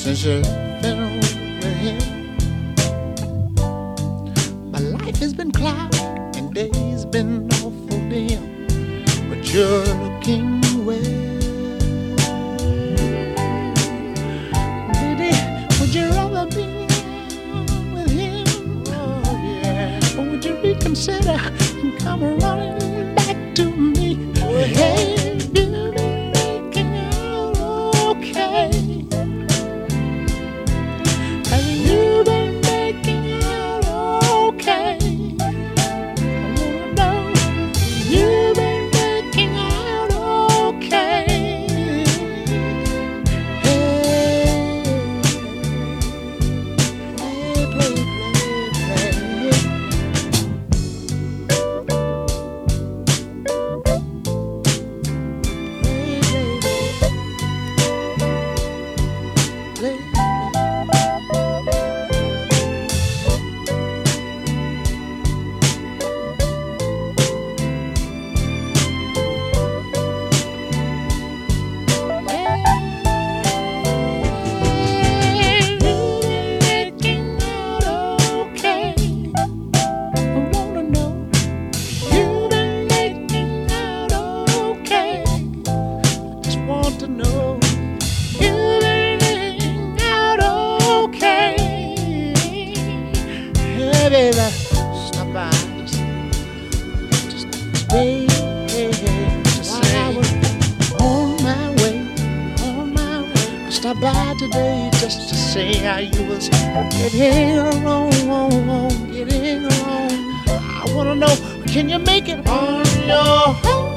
since you've been with him. My life has been cloudy and days been awful dim, but you're looking well. Baby, would you rather be with him? Oh yeah. Or would you reconsider and come running back to me? Hey, you've been making out okay. Have you been making out okay? I wanna know, you've been making out okay. Hey, play. To know you've been making out okay. Hey baby, stop by, just stay, just say I was on my way. Stop by today just to say how you was getting along. I wanna know, can you make it on your own?